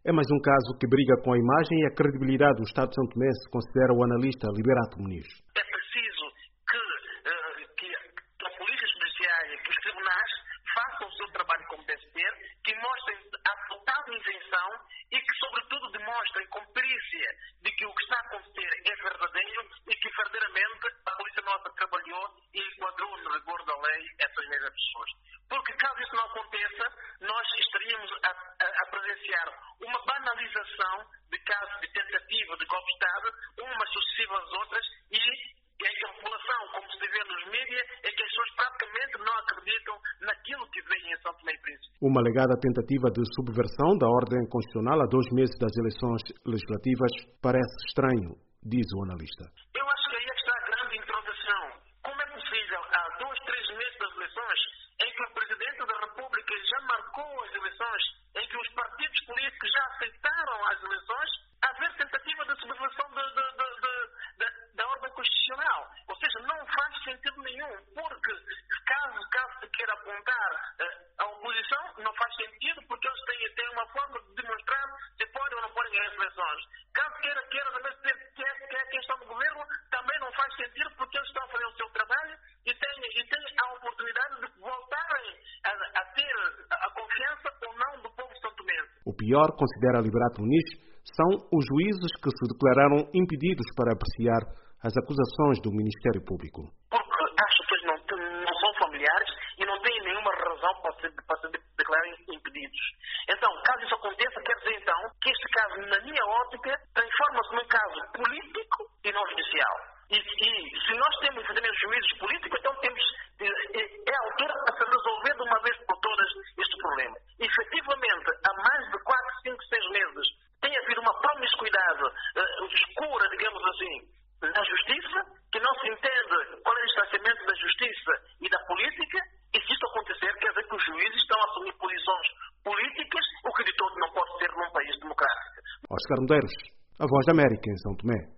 É mais um caso que briga com a imagem e a credibilidade do Estado de São Tomé, se considera o analista Liberato Muniz. É preciso que a Polícia Judiciária, que os tribunais façam o seu trabalho como deve ser, que mostrem a total isenção e que, sobretudo, demonstrem com perícia de que o que está a acontecer é verdadeiro e que, verdadeiramente, a Polícia Nossa trabalhou e enquadrou no rigor da lei essas mesmas pessoas. Porque, caso isso não aconteça, nós estaríamos a presenciar uma banalização de casos de tentativa de golpe de Estado, umas sucessivas às outras, e a população, como se vê nos mídias, é que as pessoas praticamente não acreditam naquilo que vem em São Tomé e Príncipe. Uma alegada tentativa de subversão da ordem constitucional a 2 meses das eleições legislativas parece estranho, diz o analista. Eu acho que aí é que está a grande interrogação. Como é possível, há 2, 3 meses das eleições, em que o Presidente da República já marcou as eleições, em que os partidos políticos já aceitaram as eleições, haver tentativa de subversão da ordem constitucional? Ou seja, não faz sentido nenhum, porque caso se queira apontar a oposição, não faz sentido, porque eles têm uma forma de demonstrar se podem ou não podem ganhar as eleições. Caso queira também dizer que é a questão do governo, também não faz sentido, porque eles estão a fazer o seu trabalho e têm a oportunidade de voltarem a ter a confiança ou não do povo santomense. O pior, considera Liberato Muniz, são os juízes que se declararam impedidos para apreciar as acusações do Ministério Público. Porque as pessoas não são familiares e não têm nenhuma razão para se declararem impedidos. Então, caso isso aconteça, quer dizer então que este caso, na minha ótica, transforma-se num caso político e não judicial. E se nós temos efetivamente juízes políticos, então é a altura para se resolver de uma vez por todas este problema. Efetivamente, há mais de 4, 5, 6 meses, tem havido uma promiscuidade escura, digamos assim, na justiça, que não se entende qual é o distanciamento da justiça e da política, e se isso acontecer, quer dizer que os juízes estão a assumir posições políticas, o que de todo não pode ser num país democrático. Oscar Medeiros, a Voz da América, em São Tomé.